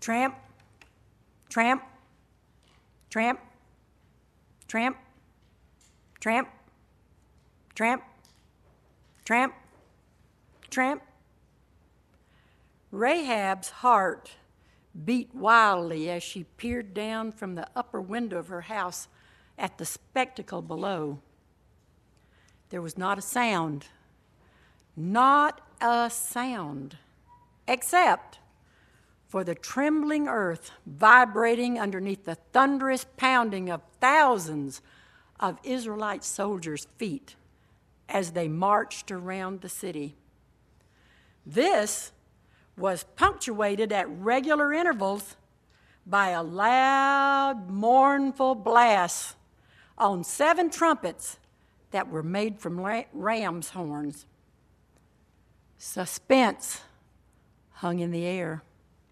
Tramp, tramp, tramp, tramp, tramp, tramp, tramp, tramp. Rahab's heart beat wildly as she peered down from the upper window of her house at the spectacle below. There was not a sound, except for the trembling earth vibrating underneath the thunderous pounding of thousands of Israelite soldiers' feet as they marched around the city. This was punctuated at regular intervals by a loud, mournful blast on 7 trumpets that were made from ram's horns. Suspense hung in the air,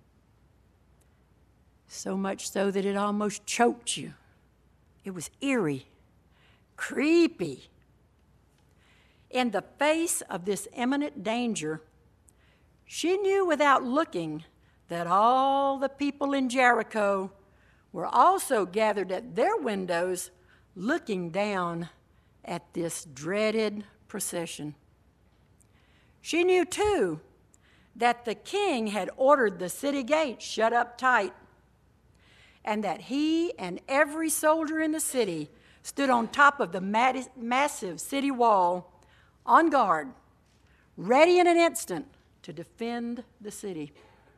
so much so that it almost choked you. It was eerie, creepy. In the face of this imminent danger, she knew without looking that all the people in Jericho were also gathered at their windows looking down at this dreaded procession. She knew, too, that the king had ordered the city gates shut up tight, and that he and every soldier in the city stood on top of the massive city wall on guard, ready in an instant to defend the city.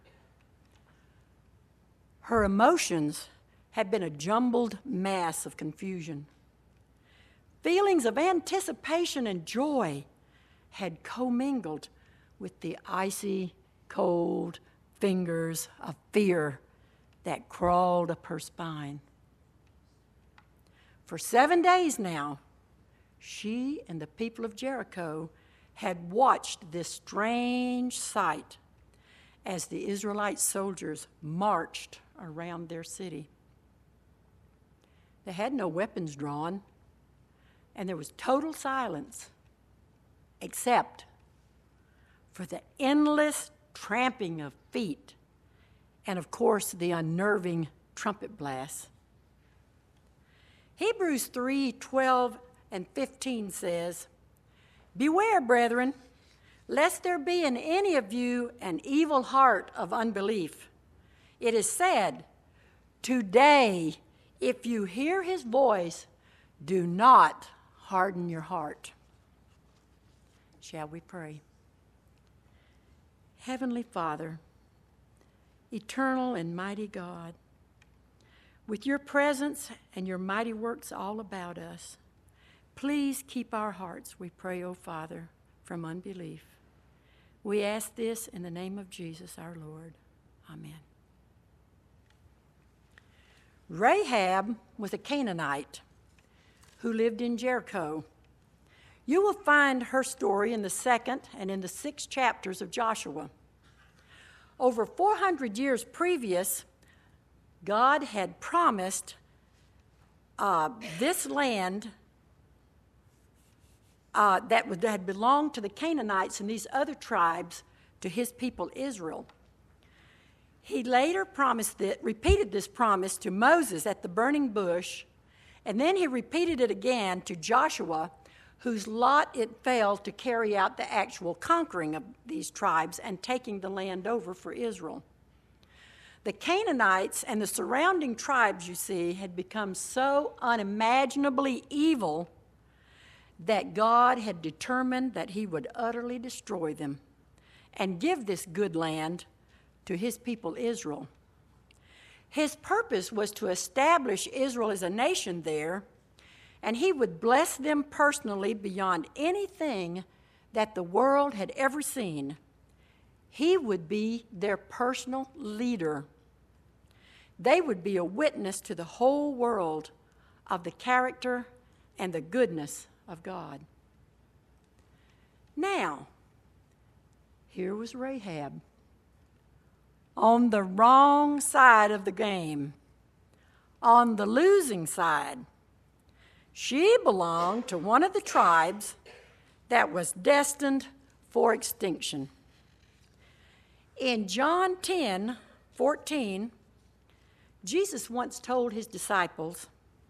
Her emotions had been a jumbled mass of confusion. Feelings of anticipation and joy had commingled with the icy, cold fingers of fear that crawled up her spine. For 7 days now, she and the people of Jericho had watched this strange sight as the Israelite soldiers marched around their city. They had no weapons drawn, and there was total silence, except for the endless tramping of feet and, of course, the unnerving trumpet blasts. Hebrews 3:12 and 15 says, "Beware, brethren, lest there be in any of you an evil heart of unbelief. It is said, today, if you hear his voice, do not harden your heart." Shall we pray? Heavenly Father, eternal and mighty God, with your presence and your mighty works all about us, please keep our hearts, we pray, O Father, from unbelief. We ask this in the name of Jesus our Lord. Amen. Rahab was a Canaanite who lived in Jericho. You will find her story in the 2nd and in the 6th chapters of Joshua. Over 400 years previous, God had promised this land that had belonged to the Canaanites and these other tribes to his people Israel. He later repeated this promise to Moses at the burning bush, and then he repeated it again to Joshua, whose lot it fell to carry out the actual conquering of these tribes and taking the land over for Israel. The Canaanites and the surrounding tribes, you see, had become so unimaginably evil that God had determined that he would utterly destroy them and give this good land to his people Israel. His purpose was to establish Israel as a nation there, and he would bless them personally beyond anything that the world had ever seen. He would be their personal leader. They would be a witness to the whole world of the character and the goodness of God. Now, here was Rahab on the wrong side of the game, on the losing side. She belonged to one of the tribes that was destined for extinction. In John 10, 14, Jesus once told his disciples,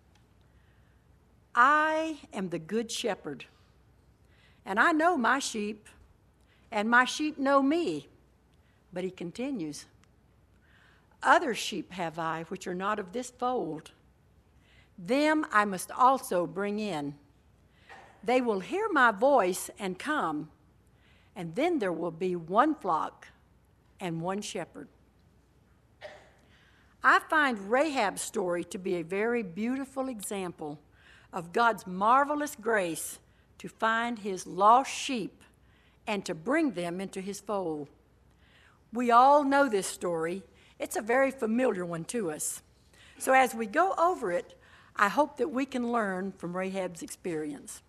"I am the good shepherd, and I know my sheep, and my sheep know me." But he continues, "Other sheep have I, which are not of this fold. Them I must also bring in. They will hear my voice and come, and then there will be one flock and one shepherd." I find Rahab's story to be a very beautiful example of God's marvelous grace to find his lost sheep and to bring them into his fold. We all know this story. It's a very familiar one to us. So as we go over it, I hope that we can learn from Rahab's experience.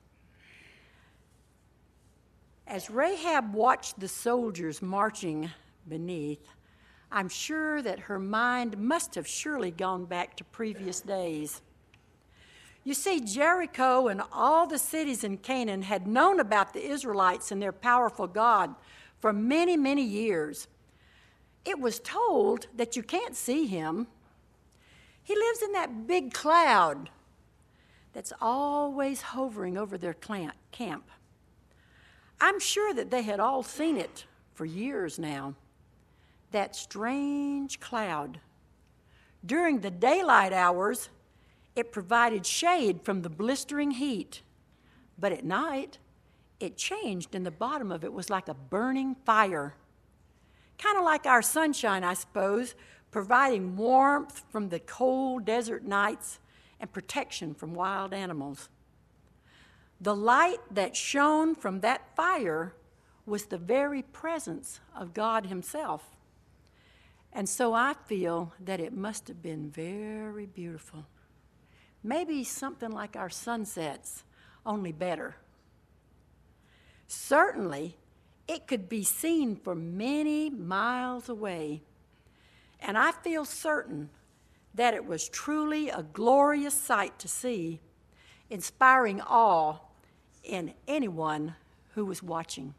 As Rahab watched the soldiers marching beneath, I'm sure that her mind must have surely gone back to previous days. You see, Jericho and all the cities in Canaan had known about the Israelites and their powerful God for many, many years. It was told that you can't see him. He lives in that big cloud that's always hovering over their camp. I'm sure that they had all seen it for years now. That strange cloud. During the daylight hours, it provided shade from the blistering heat. But at night, it changed and the bottom of it was like a burning fire. Kind of like our sunshine, I suppose, providing warmth from the cold desert nights and protection from wild animals. The light that shone from that fire was the very presence of God himself. And so I feel that it must have been very beautiful. Maybe something like our sunsets, only better. Certainly, it could be seen for many miles away. And I feel certain that it was truly a glorious sight to see, inspiring awe in anyone who was watching.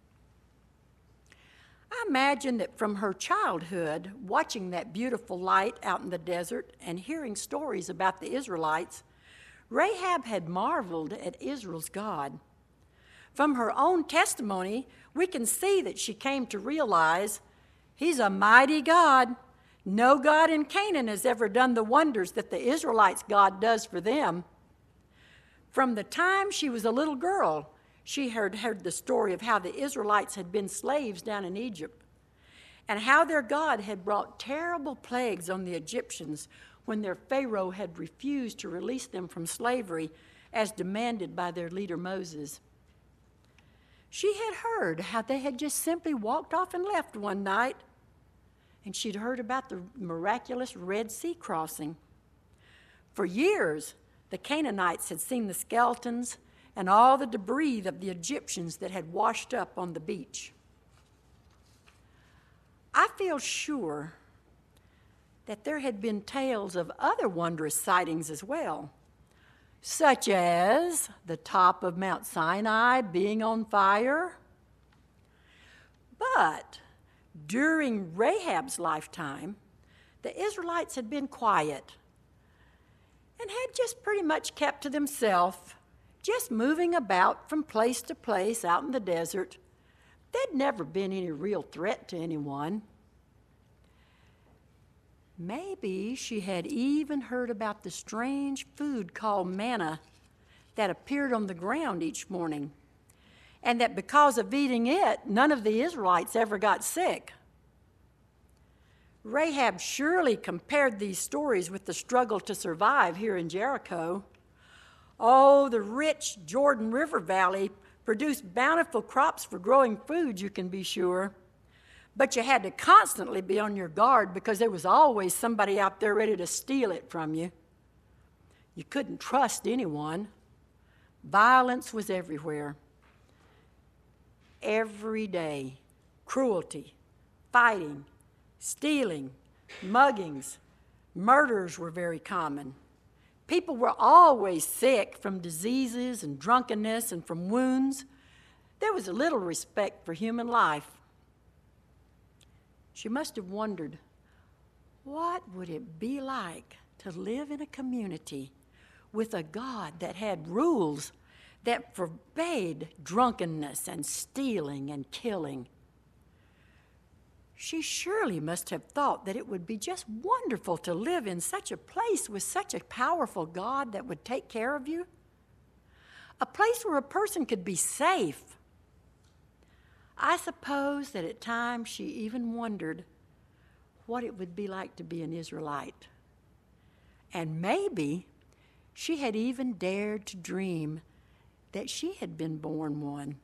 I imagine that from her childhood, watching that beautiful light out in the desert and hearing stories about the Israelites, Rahab had marveled at Israel's God. From her own testimony, we can see that she came to realize he's a mighty God. No God in Canaan has ever done the wonders that the Israelites' God does for them. From the time she was a little girl, she heard the story of how the Israelites had been slaves down in Egypt and how their God had brought terrible plagues on the Egyptians when their Pharaoh had refused to release them from slavery as demanded by their leader Moses. She had heard how they had just simply walked off and left one night, and she'd heard about the miraculous Red Sea crossing. For years, the Canaanites had seen the skeletons and all the debris of the Egyptians that had washed up on the beach. I feel sure that there had been tales of other wondrous sightings as well, such as the top of Mount Sinai being on fire. But during Rahab's lifetime, the Israelites had been quiet and had just pretty much kept to themselves, just moving about from place to place out in the desert. They'd never been any real threat to anyone. Maybe she had even heard about the strange food called manna that appeared on the ground each morning, and that because of eating it, none of the Israelites ever got sick. Rahab surely compared these stories with the struggle to survive here in Jericho. Oh, the rich Jordan River Valley produced bountiful crops for growing food, you can be sure. But you had to constantly be on your guard because there was always somebody out there ready to steal it from you. You couldn't trust anyone. Violence was everywhere. Every day, cruelty, fighting, stealing, muggings, murders were very common. People were always sick from diseases and drunkenness and from wounds. There was little respect for human life. She must have wondered, What would it be like to live in a community with a God that had rules that forbade drunkenness and stealing and killing? She surely must have thought that it would be just wonderful to live in such a place with such a powerful God that would take care of you. A place where a person could be safe. I suppose that at times she even wondered what it would be like to be an Israelite. And maybe she had even dared to dream that she had been born one.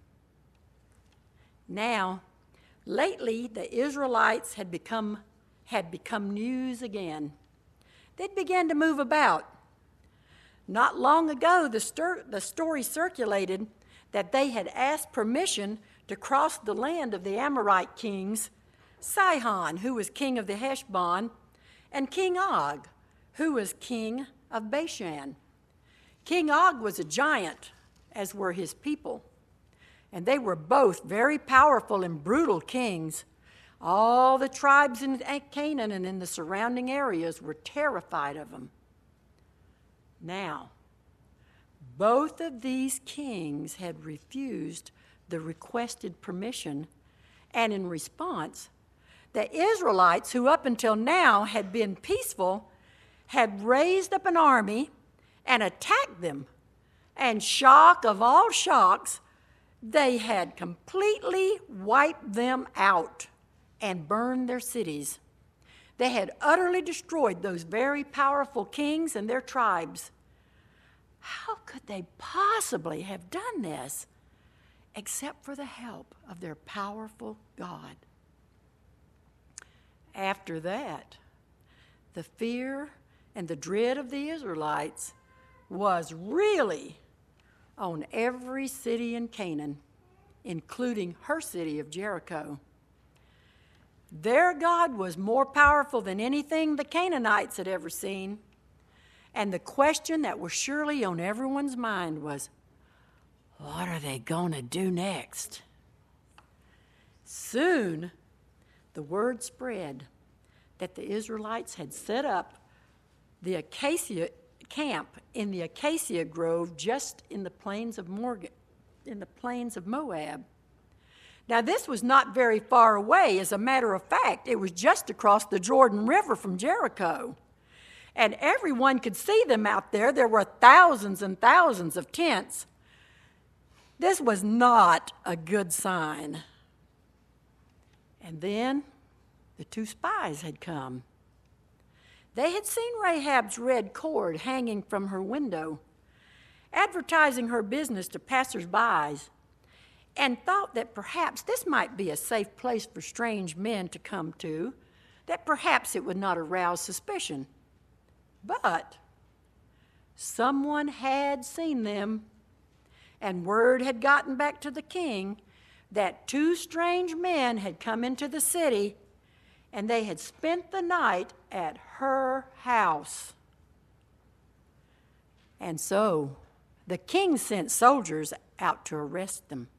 Now, lately, the Israelites had become news again. They'd began to move about. Not long ago, the story circulated that they had asked permission to cross the land of the Amorite kings, Sihon, who was king of the Heshbon, and King Og, who was king of Bashan. King Og was a giant, as were his people, and they were both very powerful and brutal kings. All the tribes in Canaan and in the surrounding areas were terrified of them. Now, both of these kings had refused the requested permission, and in response, the Israelites, who up until now had been peaceful, had raised up an army and attacked them. And shock of all shocks, they had completely wiped them out and burned their cities. They had utterly destroyed those very powerful kings and their tribes. How could they possibly have done this except for the help of their powerful God? After that, the fear and the dread of the Israelites was really on every city in Canaan, including her city of Jericho. Their God was more powerful than anything the Canaanites had ever seen. And the question that was surely on everyone's mind was, what are they going to do next? Soon, the word spread that the Israelites had set up the acacia camp in the acacia grove just in the plains of Moab. Now, this was not very far away. As a matter of fact, it was just across the Jordan River from Jericho. And everyone could see them out there. There were thousands and thousands of tents. This was not a good sign. And then the two spies had come. They had seen Rahab's red cord hanging from her window, advertising her business to passers-by, and thought that perhaps this might be a safe place for strange men to come to, that perhaps it would not arouse suspicion. But someone had seen them, and word had gotten back to the king that two strange men had come into the city, and they had spent the night at her house. And so the king sent soldiers out to arrest them.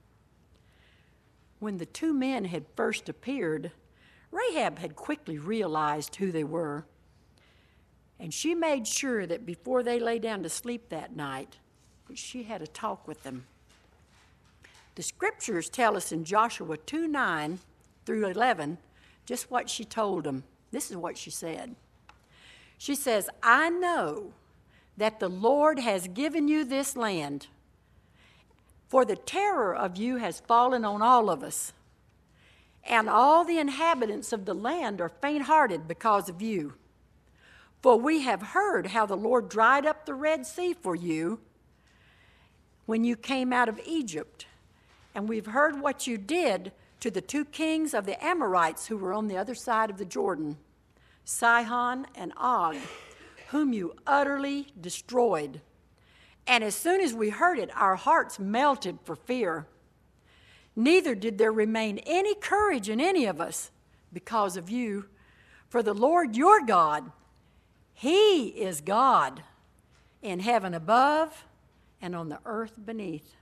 When the two men had first appeared, Rahab had quickly realized who they were, and she made sure that before they lay down to sleep that night, that she had a talk with them. The scriptures tell us in Joshua 2:9 through 11 just what she told them. This is what she said. She says, I know that the Lord has given you this land, for the terror of you has fallen on all of us, and all the inhabitants of the land are faint-hearted because of you. For we have heard how the Lord dried up the Red Sea for you when you came out of Egypt, and we've heard what you did to the two kings of the Amorites who were on the other side of the Jordan, Sihon and Og, whom you utterly destroyed. And as soon as we heard it, our hearts melted for fear. Neither did there remain any courage in any of us because of you. For the Lord your God, He is God in heaven above and on the earth beneath.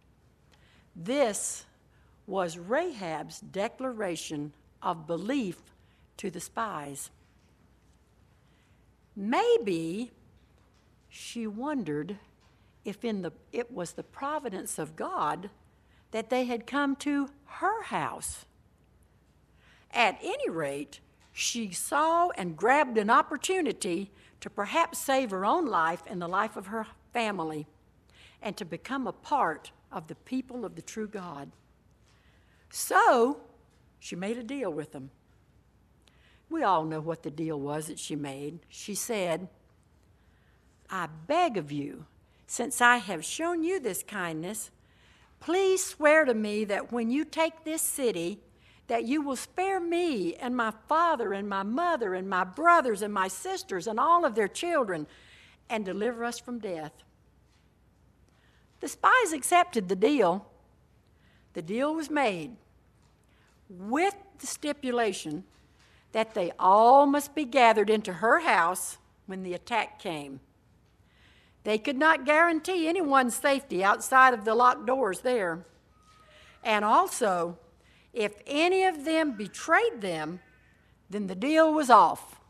This was Rahab's declaration of belief to the spies. Maybe she wondered if it was the providence of God that they had come to her house. At any rate, she saw and grabbed an opportunity to perhaps save her own life and the life of her family, and to become a part of the people of the true God. So she made a deal with them. We all know what the deal was that she made. She said, "I beg of you, since I have shown you this kindness, please swear to me that when you take this city, that you will spare me and my father and my mother and my brothers and my sisters and all of their children and deliver us from death." The spies accepted the deal. The deal was made with the stipulation that they all must be gathered into her house when the attack came. They could not guarantee anyone's safety outside of the locked doors there. And also, if any of them betrayed them, then the deal was off.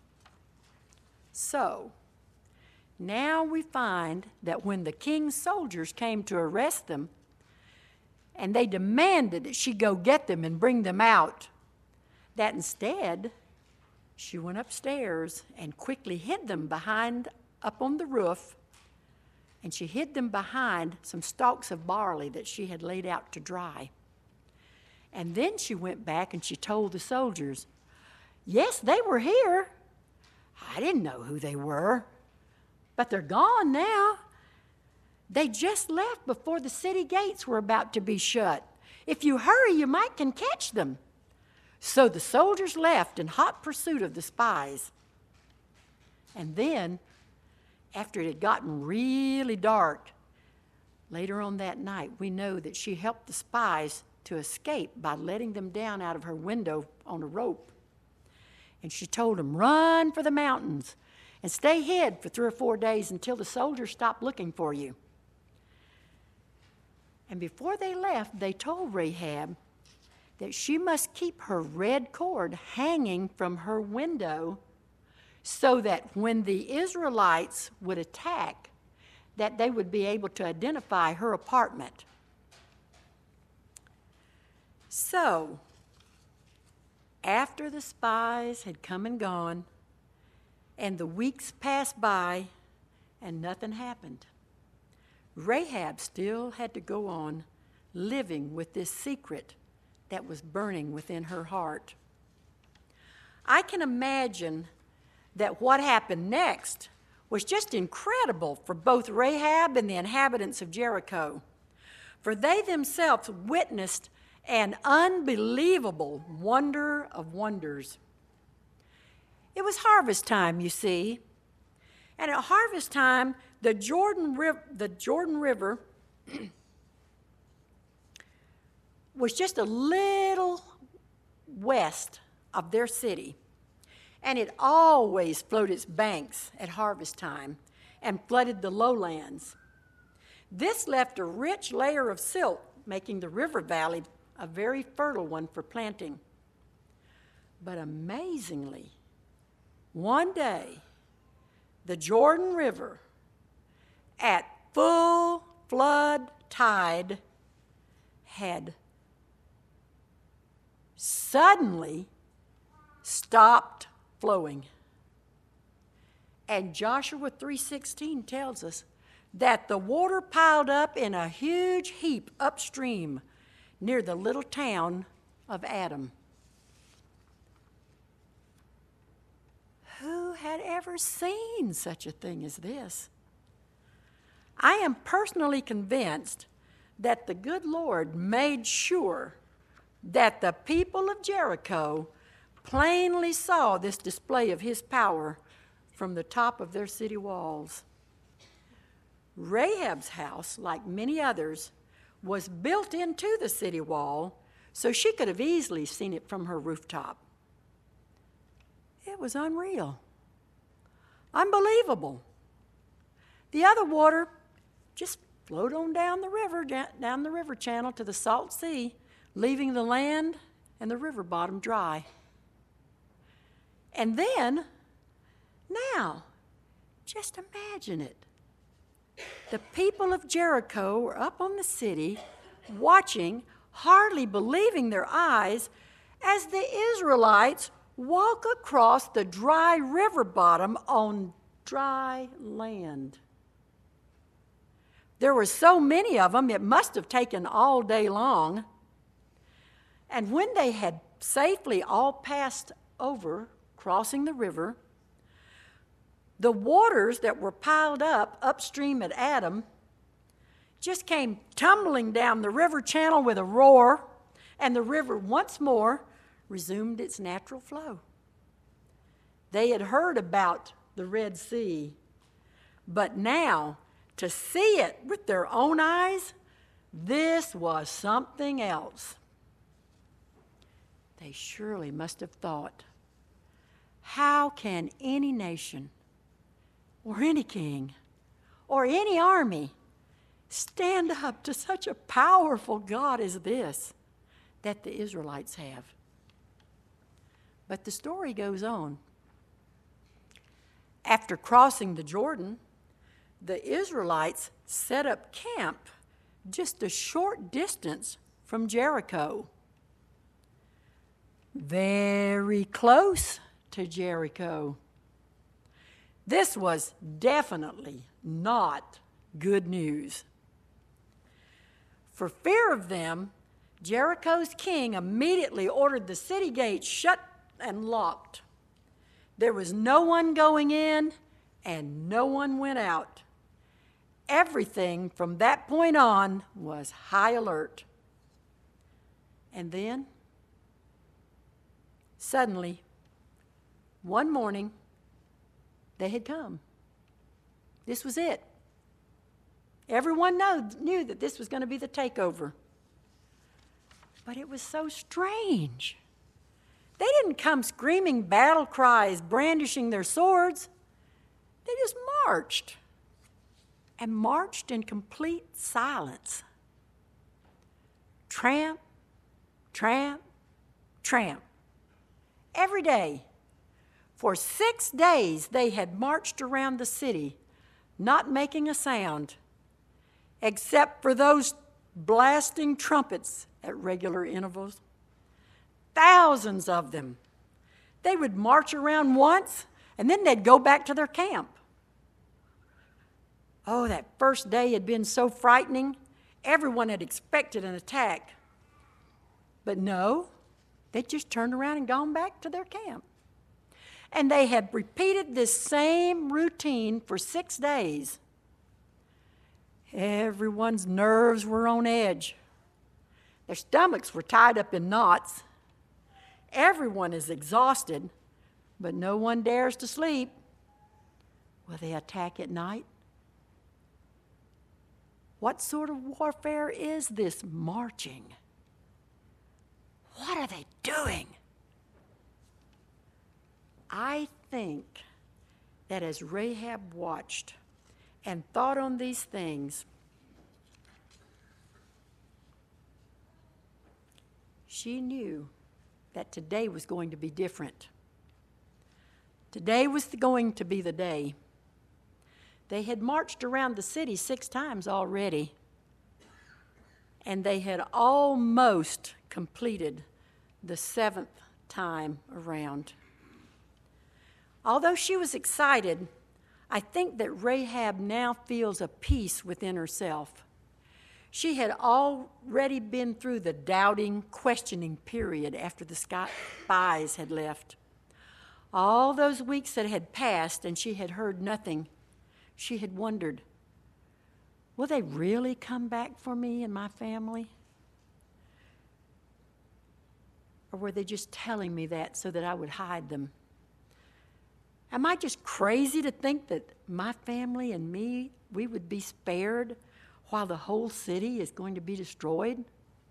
So, now we find that when the king's soldiers came to arrest them, and they demanded that she go get them and bring them out, that instead, she went upstairs and quickly hid them up on the roof, and she hid them behind some stalks of barley that she had laid out to dry. And then she went back and she told the soldiers, "Yes, they were here. I didn't know who they were, but they're gone now. They just left before the city gates were about to be shut. If you hurry, you might can catch them." So the soldiers left in hot pursuit of the spies. And then, after it had gotten really dark, later on that night, we know that she helped the spies to escape by letting them down out of her window on a rope. And she told them, "Run for the mountains and stay hid for 3 or 4 days until the soldiers stop looking for you." And before they left, they told Rahab that she must keep her red cord hanging from her window so that when the Israelites would attack, that they would be able to identify her apartment. So, after the spies had come and gone, and the weeks passed by, and nothing happened, Rahab still had to go on living with this secret that was burning within her heart. I can imagine that what happened next was just incredible for both Rahab and the inhabitants of Jericho, for they themselves witnessed an unbelievable wonder of wonders. It was harvest time, you see, and at harvest time, the Jordan River was just a little west of their city, and it always flowed its banks at harvest time and flooded the lowlands. This left a rich layer of silt, making the river valley a very fertile one for planting. But amazingly, one day, the Jordan River, at full flood tide, had suddenly stopped flowing. And Joshua 3:16 tells us that the water piled up in a huge heap upstream near the little town of Adam. Who had ever seen such a thing as this? I am personally convinced that the good Lord made sure that the people of Jericho plainly saw this display of his power from the top of their city walls. Rahab's house, like many others, was built into the city wall, so she could have easily seen it from her rooftop. It was unreal, unbelievable. The other water just flowed on down the river channel to the salt sea, leaving the land and the river bottom dry. And then, now, Just imagine it. The people of Jericho were up on the city, watching, hardly believing their eyes, as the Israelites walk across the dry river bottom on dry land. There were so many of them, it must have taken all day long. And when they had safely all passed over, crossing the river, the waters that were piled up upstream at Adam just came tumbling down the river channel with a roar, and the river once more resumed its natural flow. They had heard about the Red Sea, but now to see it with their own eyes, this was something else. They surely must have thought, how can any nation or any king or any army stand up to such a powerful God as this that the Israelites have? But the story goes on. After crossing the Jordan, the Israelites set up camp just a short distance from Jericho. Very close to Jericho. This was definitely not good news. For fear of them, Jericho's king immediately ordered the city gates shut and locked. There was no one going in and no one went out. Everything from that point on was high alert. And then, suddenly, one morning, they had come. This was it. Everyone knew that this was going to be the takeover. But it was so strange. They didn't come screaming battle cries, brandishing their swords. They just marched, and marched in complete silence. Tramp, tramp, tramp. Every day. For 6 days they had marched around the city, not making a sound, except for those blasting trumpets at regular intervals. Thousands of them. They would march around once, and then they'd go back to their camp. Oh, that first day had been so frightening. Everyone had expected an attack. But no, they just turned around and gone back to their camp. And they had repeated this same routine for 6 days. Everyone's nerves were on edge. Their stomachs were tied up in knots. Everyone is exhausted, but no one dares to sleep. Will they attack at night? What sort of warfare is this marching? What are they doing? I think that as Rahab watched and thought on these things, she knew that today was going to be different. Today was going to be the day. They had marched around the city 6 times already, and they had almost completed the 7th time around. Although she was excited, I think that Rahab now feels a peace within herself. She had already been through the doubting, questioning period after the spies had left. All those weeks that had passed and she had heard nothing, she had wondered, will they really come back for me and my family? Or were they just telling me that so that I would hide them? Am I just crazy to think that my family and me, we would be spared while the whole city is going to be destroyed?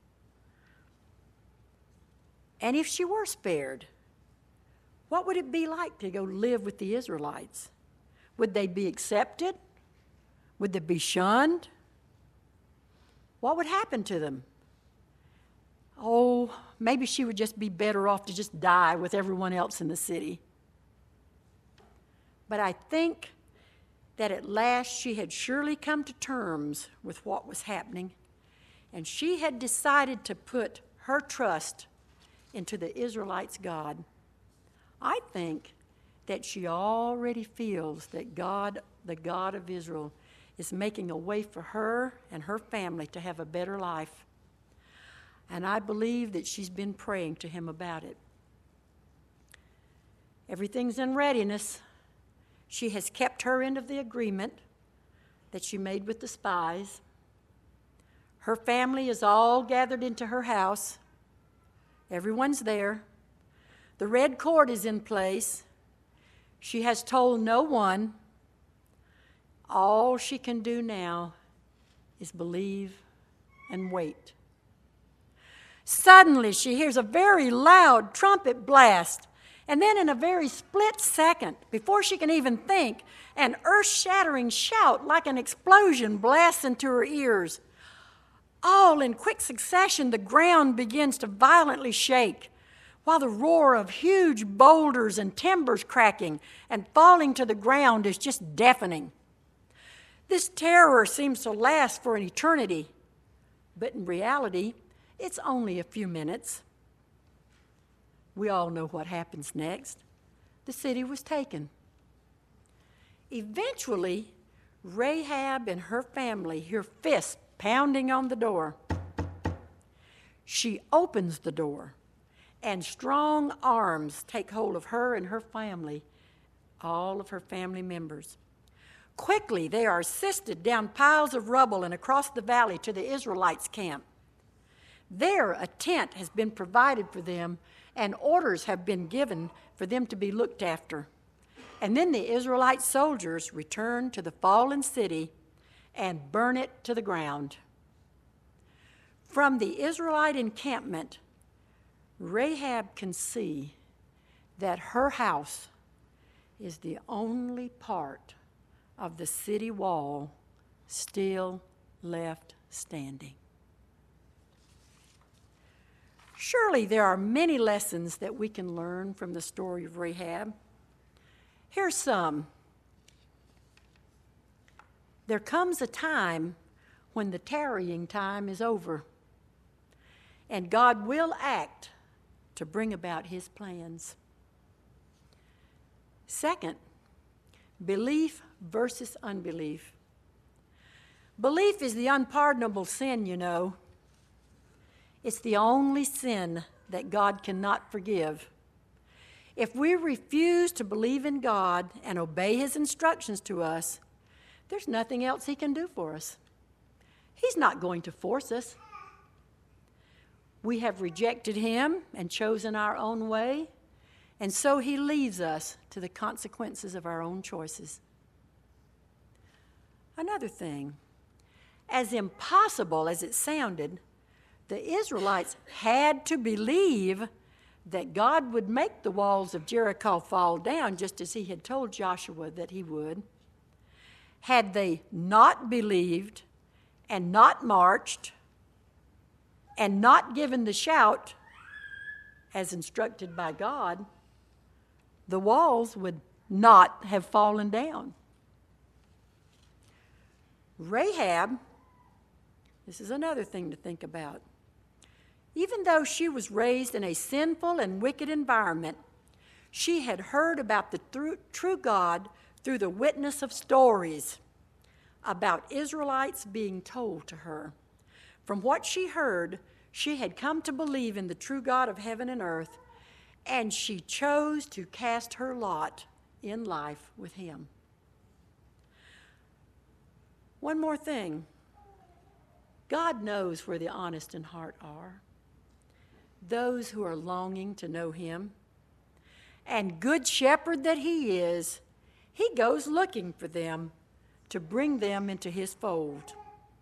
And if she were spared, what would it be like to go live with the Israelites? Would they be accepted? Would they be shunned? What would happen to them? Oh, maybe she would just be better off to just die with everyone else in the city. But I think that at last she had surely come to terms with what was happening, and she had decided to put her trust into the Israelites' God. I think that she already feels that God, the God of Israel, is making a way for her and her family to have a better life. And I believe that she's been praying to him about it. Everything's in readiness. She has kept her end of the agreement that she made with the spies. Her family is all gathered into her house. Everyone's there. The red cord is in place. She has told no one. All she can do now is believe and wait. Suddenly, she hears a very loud trumpet blast, and then in a very split second, before she can even think, an earth-shattering shout like an explosion blasts into her ears. All in quick succession, the ground begins to violently shake, while the roar of huge boulders and timbers cracking and falling to the ground is just deafening. This terror seems to last for an eternity, but in reality, it's only a few minutes. We all know what happens next. The city was taken. Eventually, Rahab and her family hear fists pounding on the door. She opens the door, and strong arms take hold of her and her family, all of her family members. Quickly, they are assisted down piles of rubble and across the valley to the Israelites' camp. There, a tent has been provided for them, and orders have been given for them to be looked after. And then the Israelite soldiers return to the fallen city and burn it to the ground. From the Israelite encampment, Rahab can see that her house is the only part of the city wall still left standing. Surely there are many lessons that we can learn from the story of Rahab. Here's some. There comes a time when the tarrying time is over, and God will act to bring about his plans. Second, belief versus unbelief. Belief is the unpardonable sin, you know. It's the only sin that God cannot forgive. If we refuse to believe in God and obey his instructions to us, there's nothing else he can do for us. He's not going to force us. We have rejected him and chosen our own way, and so he leaves us to the consequences of our own choices. Another thing, as impossible as it sounded, the Israelites had to believe that God would make the walls of Jericho fall down, just as he had told Joshua that he would. Had they not believed and not marched and not given the shout as instructed by God, the walls would not have fallen down. Rahab, this is another thing to think about. Even though she was raised in a sinful and wicked environment, she had heard about the true God through the witness of stories about Israelites being told to her. From what she heard, she had come to believe in the true God of heaven and earth, and she chose to cast her lot in life with him. One more thing. God knows where the honest in heart are, those who are longing to know him. And good shepherd that he is, he goes looking for them to bring them into his fold.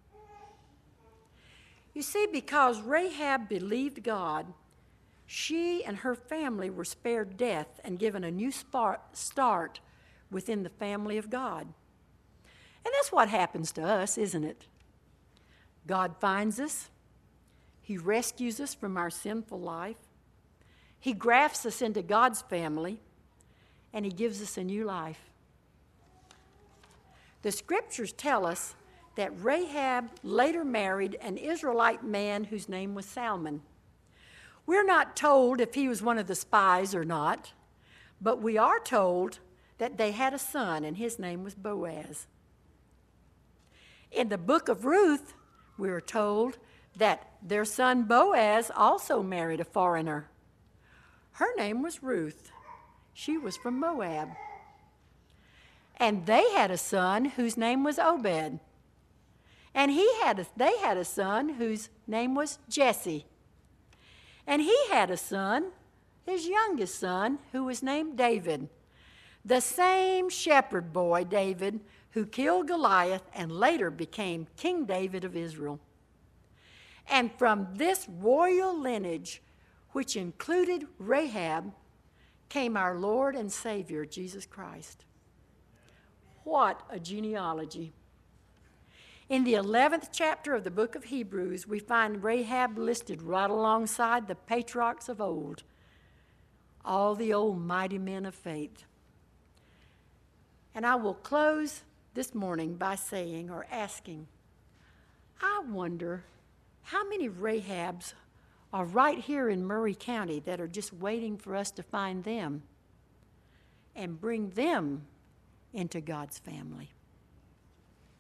You see, because Rahab believed God, she and her family were spared death and given a new start within the family of God. And that's what happens to us, isn't it? God finds us. He rescues us from our sinful life. He grafts us into God's family, and he gives us a new life. The scriptures tell us that Rahab later married an Israelite man whose name was Salmon. We're not told if he was one of the spies or not, but we are told that they had a son, and his name was Boaz. In the book of Ruth, we are told that their son Boaz also married a foreigner. Her name was Ruth. She was from Moab. And they had a son whose name was Obed. And they had a son whose name was Jesse. And he had a son, his youngest son, who was named David. The same shepherd boy, David, who killed Goliath and later became King David of Israel. And from this royal lineage, which included Rahab, came our Lord and Savior, Jesus Christ. What a genealogy. In the 11th chapter of the book of Hebrews, we find Rahab listed right alongside the patriarchs of old, all the old mighty men of faith. And I will close this morning by saying or asking, I wonder how many Rahabs are right here in Murray County that are just waiting for us to find them and bring them into God's family.